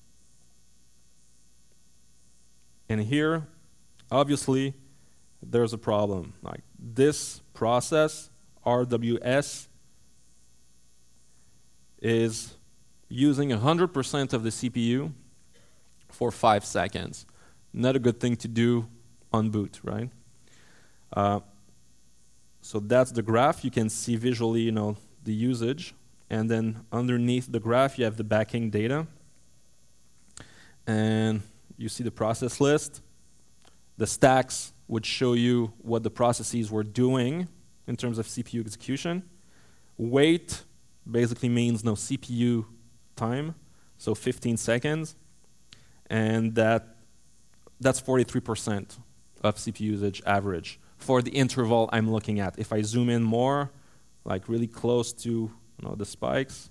And here, obviously, there's a problem. Like this process, R W S, is using one hundred percent of the C P U for five seconds. Not a good thing to do on boot, right? Uh, so that's the graph. You can see visually, you know, the usage. And then underneath the graph, you have the backing data. And you see the process list. The stacks would show you what the processes were doing in terms of C P U execution. Wait basically means no C P U time, so fifteen seconds, and that that's forty-three percent of C P U usage average for the interval I'm looking at. If I zoom in more, like really close to you know, the spikes,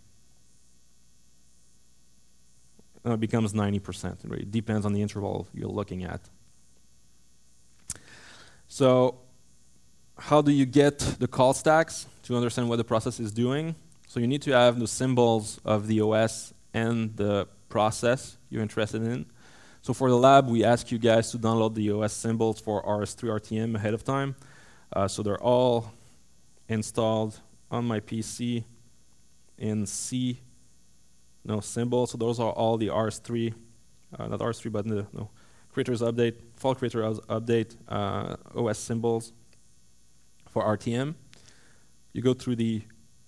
it becomes ninety percent. It really depends on the interval you're looking at. So how do you get the call stacks to understand what the process is doing? So you need to have the symbols of the O S and the process you're interested in. So for the lab, we ask you guys to download the O S symbols for R S three R T M ahead of time. Uh, so they're all installed on my P C in C no symbol. So those are all the R S three, uh, not R S three, but the no, creators update, fault creators update uh, O S symbols for R T M. You go through the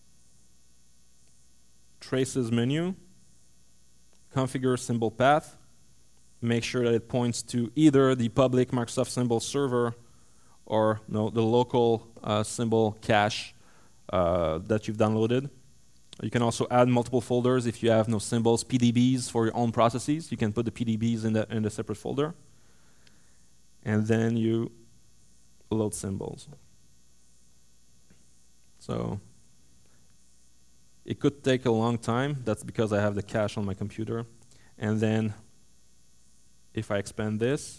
traces menu, configure symbol path, make sure that it points to either the public Microsoft symbol server or no, the local uh, symbol cache uh, that you've downloaded. You can also add multiple folders if you have no symbols, P D Bs for your own processes. You can put the P D Bs in the in a separate folder. And then you load symbols. So it could take a long time. That's because I have the cache on my computer. And then if I expand this,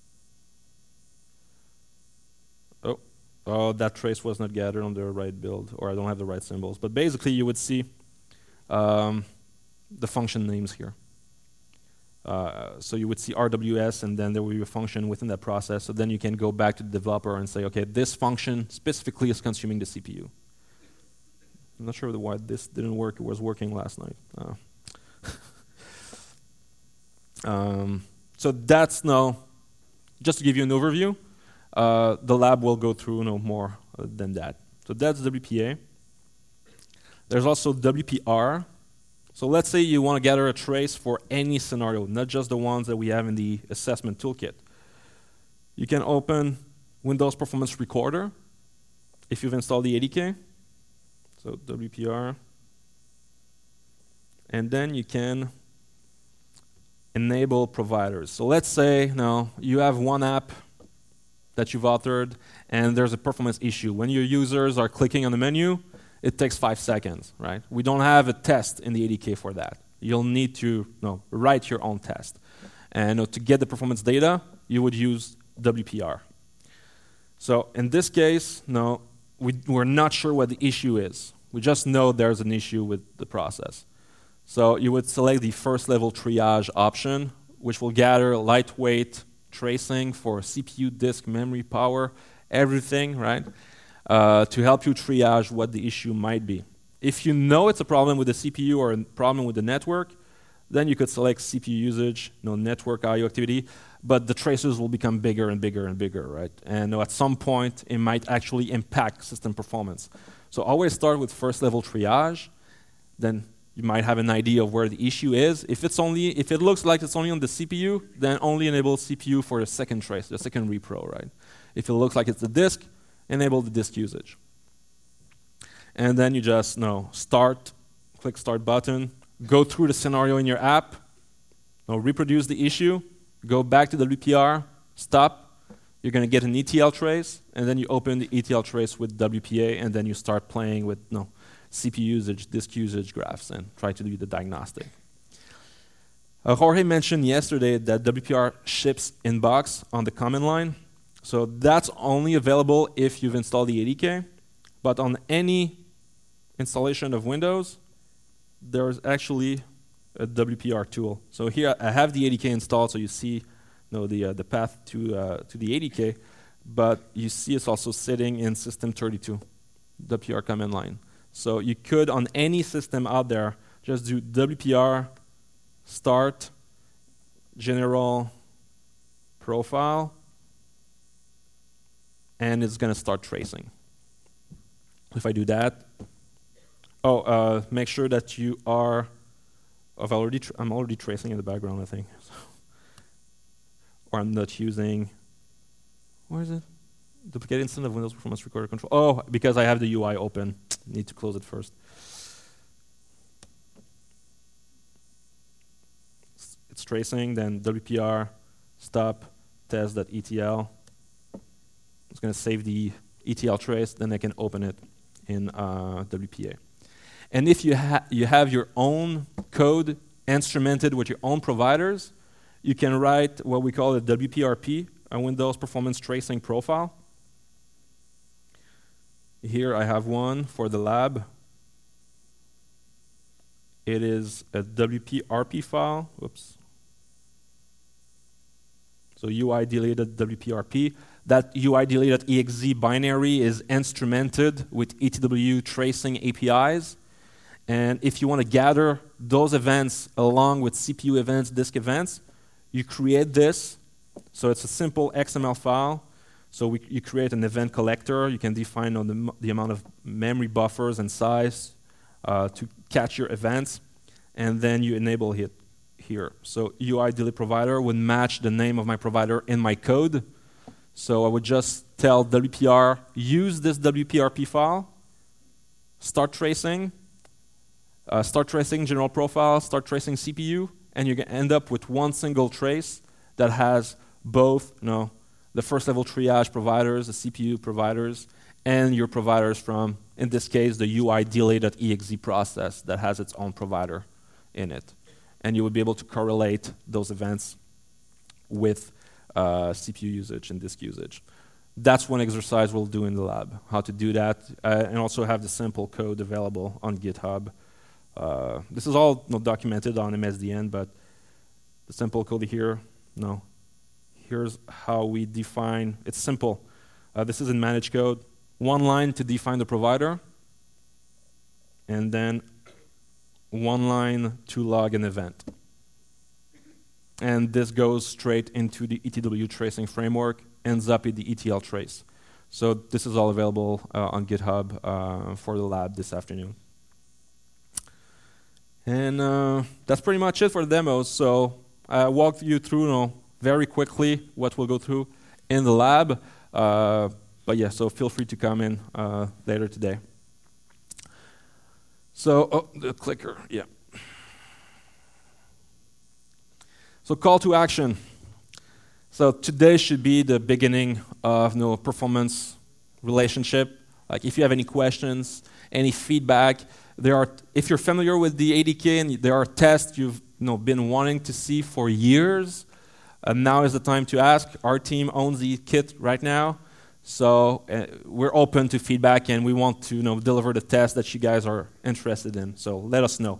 oh, oh, that trace was not gathered on the right build, or I don't have the right symbols. But basically, you would see um, the function names here. Uh, so you would see R W S, and then there will be a function within that process. So then you can go back to the developer and say, okay, this function specifically is consuming the C P U. I'm not sure why this didn't work. It was working last night. Uh. um, so that's now, just to give you an overview, uh, the lab will go through no more uh, than that. So that's W P A. There's also W P R. So let's say you want to gather a trace for any scenario, not just the ones that we have in the assessment toolkit. You can open Windows Performance Recorder if you've installed the A D K. So W P R. And then you can enable providers. So let's say now you have one app that you've authored and there's a performance issue. When your users are clicking on the menu, it takes five seconds, right? We don't have a test in the A D K for that. You'll need to no, write your own test. And uh, to get the performance data, you would use W P R. So in this case, no, we, we're not sure what the issue is. We just know there's an issue with the process. So you would select the first level triage option, which will gather lightweight tracing for C P U, disk, memory, power, everything, right? Uh, to help you triage what the issue might be. If you know it's a problem with the C P U or a problem with the network, then you could select C P U usage, no network I O activity, but the traces will become bigger and bigger and bigger, right? And at some point, it might actually impact system performance. So always start with first level triage, then you might have an idea of where the issue is. If it's only, if it looks like it's only on the C P U, then only enable C P U for the second trace, the second repro, right? If it looks like it's the disk, enable the disk usage. And then you just no, start, click start button, go through the scenario in your app, no, reproduce the issue, go back to the W P R, stop, you're going to get an E T L trace, and then you open the E T L trace with W P A, and then you start playing with no, C P U usage, disk usage graphs, and try to do the diagnostic. Uh, Jorge mentioned yesterday that W P R ships inbox on the command line. So that's only available if you've installed the A D K. But on any installation of Windows, there's actually a W P R tool. So here I have the A D K installed, so you see you know, the, uh, the path to, uh, to the A D K. But you see it's also sitting in System thirty-two, W P R command line. So you could, on any system out there, just do W P R start general profile, and it's going to start tracing. If I do that, oh, uh, make sure that you are, I've already tr I'm already tracing in the background, I think. Or I'm not using, where is it? Duplicate instance of Windows Performance Recorder Control. Oh, because I have the U I open. Need to close it first. It's, it's tracing, then W P R, stop, test.etl. going to save the E T L trace, then I can open it in uh, W P A. And if you, ha you have your own code instrumented with your own providers, you can write what we call a W P R P, a Windows Performance Tracing Profile. Here I have one for the lab. It is a W P R P file. Whoops. So U I deleted W P R P. That U I deleted E X Z binary is instrumented with E T W tracing A P Is. And if you want to gather those events along with C P U events, disk events, you create this. So it's a simple X M L file. So we, you create an event collector. You can define on the, the amount of memory buffers and size uh, to catch your events. And then you enable it here. So U I delete provider would match the name of my provider in my code. So I would just tell W P R, use this W P R P file, start tracing, uh, start tracing general profile, start tracing C P U, and you're going to end up with one single trace that has both, you know, the first level triage providers, the C P U providers, and your providers from, in this case, the U I delay.exe process that has its own provider in it. And you would be able to correlate those events with uh, C P U usage and disk usage. That's one exercise we'll do in the lab, how to do that, uh, and also have the simple code available on GitHub. Uh, this is all you know, documented on M S D N, but the simple code here, no. Here's how we define, it's simple. Uh, this is in managed code. One line to define the provider, and then one line to log an event. And this goes straight into the E T W tracing framework, ends up in the E T L trace. So this is all available uh, on GitHub uh, for the lab this afternoon. And uh, that's pretty much it for the demos. So I walked you through you know, very quickly what we'll go through in the lab. Uh, but yeah, so feel free to come in uh, later today. So, oh, the clicker, yeah. So call to action. So today should be the beginning of you know, performance relationship. Like if you have any questions, any feedback, there are, if you're familiar with the A D K and there are tests you've you know, been wanting to see for years, and now is the time to ask. Our team owns the kit right now, so uh, we're open to feedback and we want to you know, deliver the test that you guys are interested in, so let us know.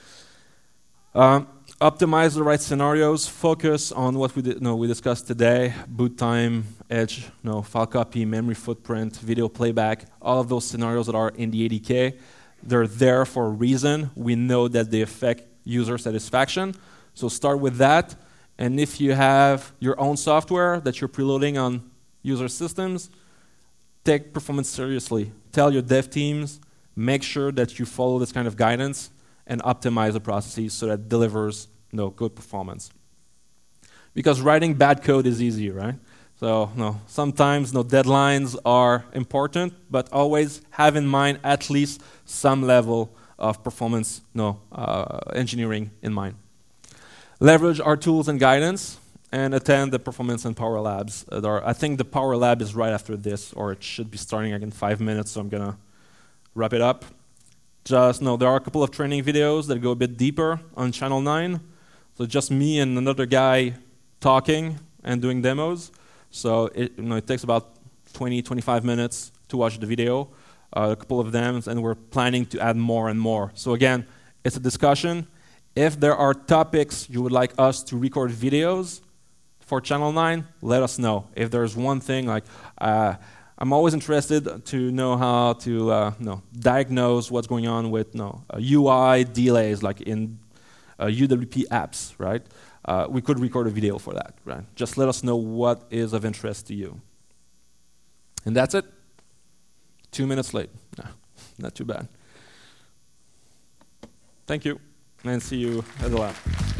Um, optimize the right scenarios, focus on what we, di no, we discussed today, boot time, edge, no, file copy, memory footprint, video playback, all of those scenarios that are in the A D K. They're there for a reason. We know that they affect user satisfaction. So start with that. And if you have your own software that you're preloading on user systems, take performance seriously. Tell your dev teams, make sure that you follow this kind of guidance and optimize the processes so that it delivers you know, good performance. Because writing bad code is easy, right? So no, sometimes no deadlines are important, but always have in mind at least some level of performance no, uh, engineering in mind. Leverage our tools and guidance, and attend the performance and power labs. That are, I think the power lab is right after this, or it should be starting like in five minutes, so I'm going to wrap it up. Just know there are a couple of training videos that go a bit deeper on channel nine. So just me and another guy talking and doing demos. So it, you know, it takes about twenty, twenty-five minutes to watch the video, uh, a couple of them, and we're planning to add more and more. So again, it's a discussion. If there are topics you would like us to record videos for channel nine, let us know. If there's one thing, like uh, I'm always interested to know how to uh, know, diagnose what's going on with no, uh, U I delays, like in uh, U W P apps, right? Uh, we could record a video for that, right? Just let us know what is of interest to you. And that's it. Two minutes late. No, not too bad. Thank you, and see you at the lab.